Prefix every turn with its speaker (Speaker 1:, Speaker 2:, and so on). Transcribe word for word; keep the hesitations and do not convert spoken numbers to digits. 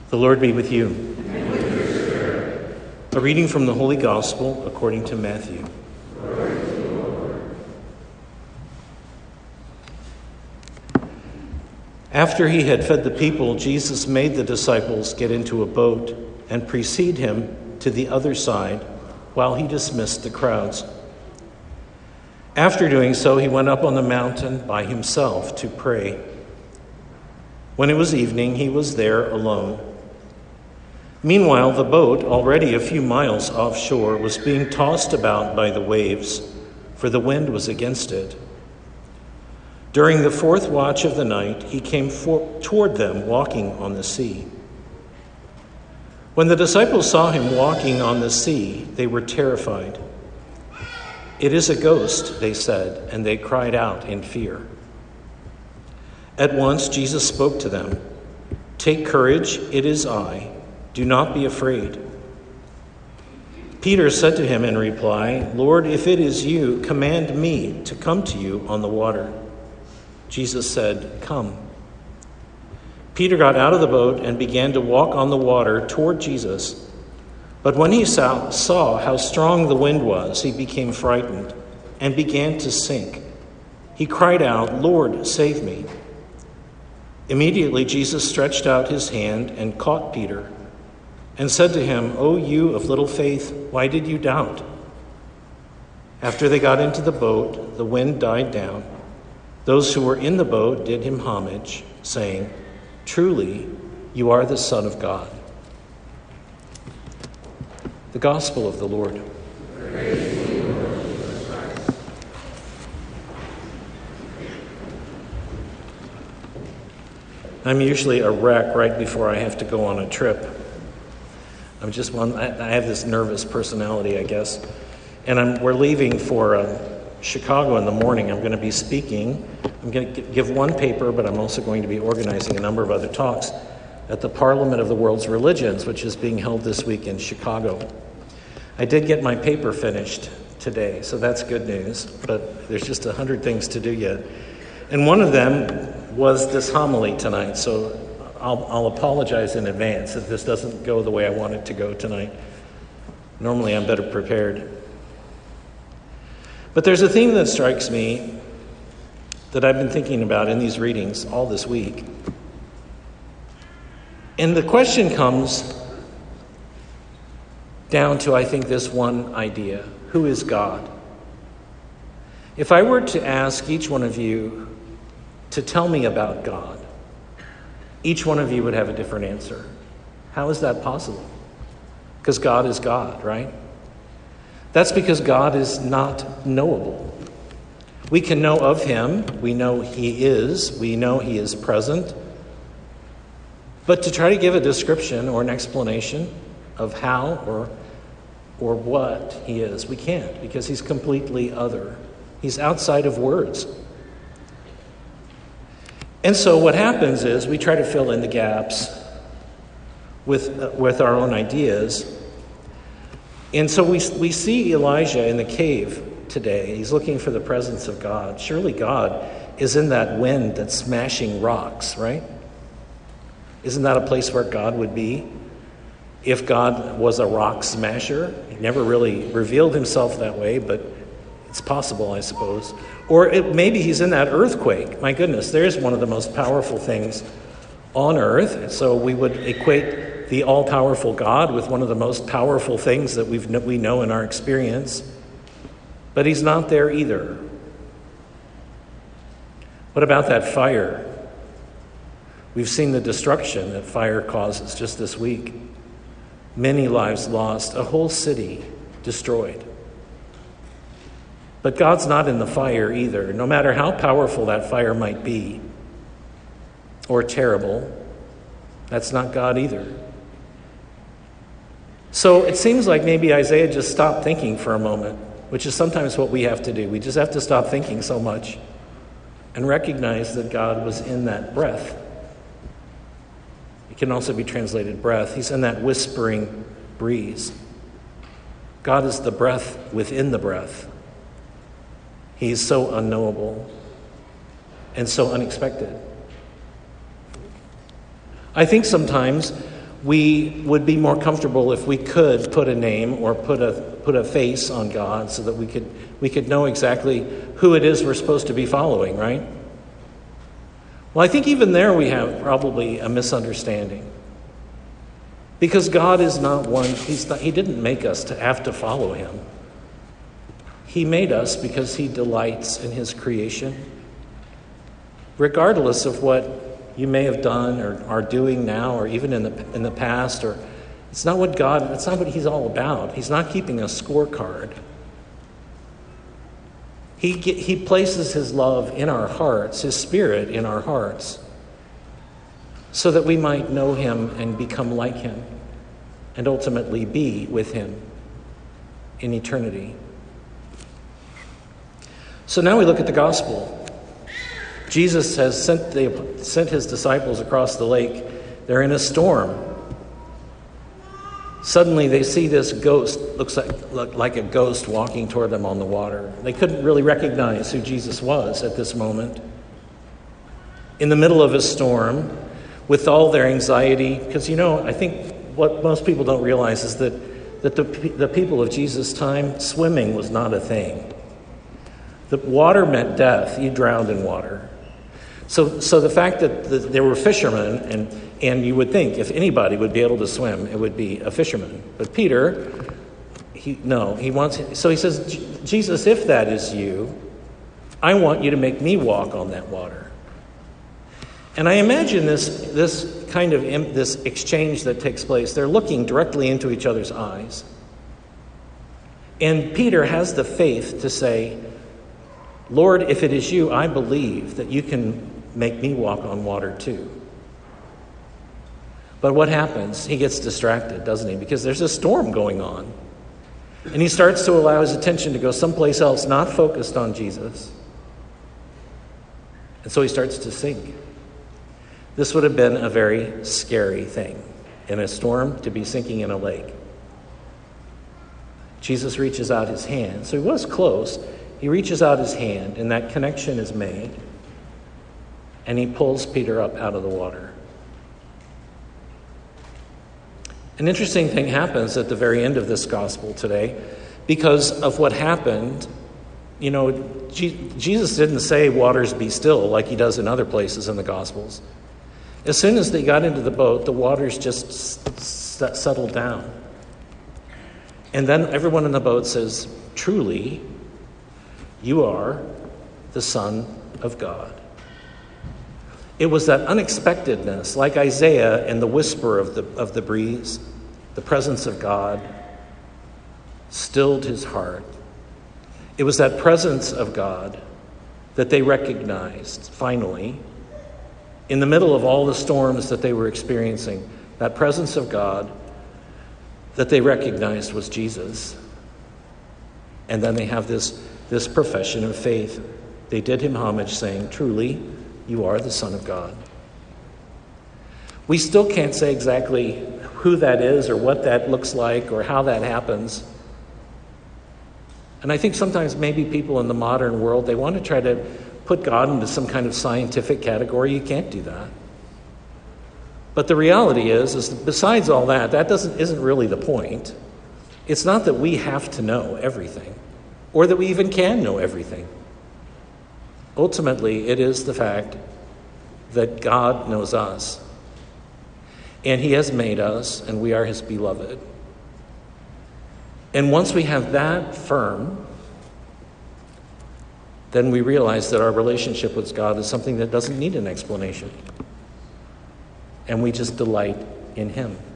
Speaker 1: The Lord be with you. And with your spirit. A reading from the Holy Gospel according to Matthew. Glory to you, Lord. After he had fed the people, Jesus made the disciples get into a boat and precede him to the other side while he dismissed the crowds. After doing so, he went up on the mountain by himself to pray. When it was evening, he was there alone. Meanwhile, the boat, already a few miles offshore, was being tossed about by the waves, for the wind was against it. During the fourth watch of the night, he came for- toward them walking on the sea. When the disciples saw him walking on the sea, they were terrified. "It is a ghost," they said, and they cried out in fear. At once Jesus spoke to them. "Take courage, it is I. Do not be afraid." Peter said to him in reply, "Lord, if it is you, command me to come to you on the water." Jesus said, "Come." Peter got out of the boat and began to walk on the water toward Jesus. But when he saw, saw how strong the wind was, he became frightened and began to sink. He cried out, "Lord, save me." Immediately Jesus stretched out his hand and caught Peter and said to him, "O you of little faith, why did you doubt?" After they got into the boat, the wind died down. Those who were in the boat did him homage, saying, "Truly, you are the Son of God." The Gospel of the Lord. Praise to you, Lord Jesus Christ. I'm usually a wreck right before I have to go on a trip. I'm just one. I, I have this nervous personality, I guess, and I'm, we're leaving for uh, Chicago in the morning. I'm going to be speaking. I'm going to give one paper, but I'm also going to be organizing a number of other talks at the Parliament of the World's Religions, which is being held this week in Chicago. I did get my paper finished today, so that's good news, but there's just a hundred things to do yet. And one of them was this homily tonight, so I'll, I'll apologize in advance if this doesn't go the way I want it to go tonight. Normally I'm better prepared. But there's a theme that strikes me that I've been thinking about in these readings all this week. And the question comes down to, I think, this one idea. Who is God? If I were to ask each one of you to tell me about God, each one of you would have a different answer. How is that possible? Because God is God, right? That's because God is not knowable. We can know of him. We know he is. We know he is present. But to try to give a description or an explanation of how or or what he is, we can't, because he's completely other. He's outside of words. And so what happens is we try to fill in the gaps with uh, with our own ideas. And so we we see Elijah in the cave today. He's looking for the presence of God. Surely God is in that wind that's smashing rocks, right? Isn't that a place where God would be? If God was a rock smasher, he never really revealed himself that way, but it's possible, I suppose. Or it, maybe he's in that earthquake. My goodness, there's one of the most powerful things on earth. So we would equate the all-powerful God with one of the most powerful things that we've, we know in our experience. But he's not there either. What about that fire? We've seen the destruction that fire causes just this week. Many lives lost, a whole city destroyed. But God's not in the fire either, no matter how powerful that fire might be, or terrible. That's not God either. So it seems like maybe Isaiah just stopped thinking for a moment, which is sometimes what we have to do. We just have to stop thinking so much and recognize that God was in that breath. It can also be translated breath. He's in that whispering breeze. God is the breath within the breath. He's so unknowable and so unexpected. I think sometimes we would be more comfortable if we could put a name or put a put a face on God so that we could we could know exactly who it is we're supposed to be following, right? Well, I think even there we have probably a misunderstanding. Because God is not one, he's not, he didn't make us to have to follow him. He made us because he delights in his creation. Regardless of what you may have done or are doing now or even in the in the past, or it's not what God, it's not what he's all about. He's not keeping a scorecard. He he places his love in our hearts, his spirit in our hearts, so that we might know him and become like him and ultimately be with him in eternity. So now we look at the gospel. Jesus has sent the, sent his disciples across the lake. They're in a storm. Suddenly they see this ghost, looks like, look like a ghost walking toward them on the water. They couldn't really recognize who Jesus was at this moment. In the middle of a storm, with all their anxiety, because you know, I think what most people don't realize is that, that the, the people of Jesus' time, swimming was not a thing. The water meant death. You drowned in water. So so the fact that the, there were fishermen, and, and you would think if anybody would be able to swim, it would be a fisherman. But Peter, he no, he wants, so he says, Jesus, if that is you, I want you to make me walk on that water. And I imagine this this kind of this exchange that takes place. They're looking directly into each other's eyes. And Peter has the faith to say, Lord, if it is you, I believe that you can make me walk on water too. But what happens? He gets distracted, doesn't he? Because there's a storm going on. And he starts to allow his attention to go someplace else, not focused on Jesus. And so he starts to sink. This would have been a very scary thing, in a storm, to be sinking in a lake. Jesus reaches out his hand. So he was close. He reaches out his hand, and that connection is made. And he pulls Peter up out of the water. An interesting thing happens at the very end of this gospel today. Because of what happened, you know, G- Jesus didn't say, waters be still, like he does in other places in the Gospels. As soon as they got into the boat, the waters just s- s- settled down. And then everyone in the boat says, truly, you are the Son of God. It was that unexpectedness, like Isaiah and the whisper of the of the breeze, the presence of God stilled his heart. It was that presence of God that they recognized, finally, in the middle of all the storms that they were experiencing, that presence of God that they recognized was Jesus. And then they have this This profession of faith. They did him homage, saying, truly, you are the Son of God. We still can't say exactly who that is or what that looks like or how that happens. And I think sometimes maybe people in the modern world, they want to try to put God into some kind of scientific category. You can't do that. But the reality is, is that besides all that, that doesn't isn't really the point. It's not that we have to know everything, or that we even can know everything. Ultimately, it is the fact that God knows us, and he has made us, and we are his beloved. And once we have that firm, then we realize that our relationship with God is something that doesn't need an explanation. And we just delight in him.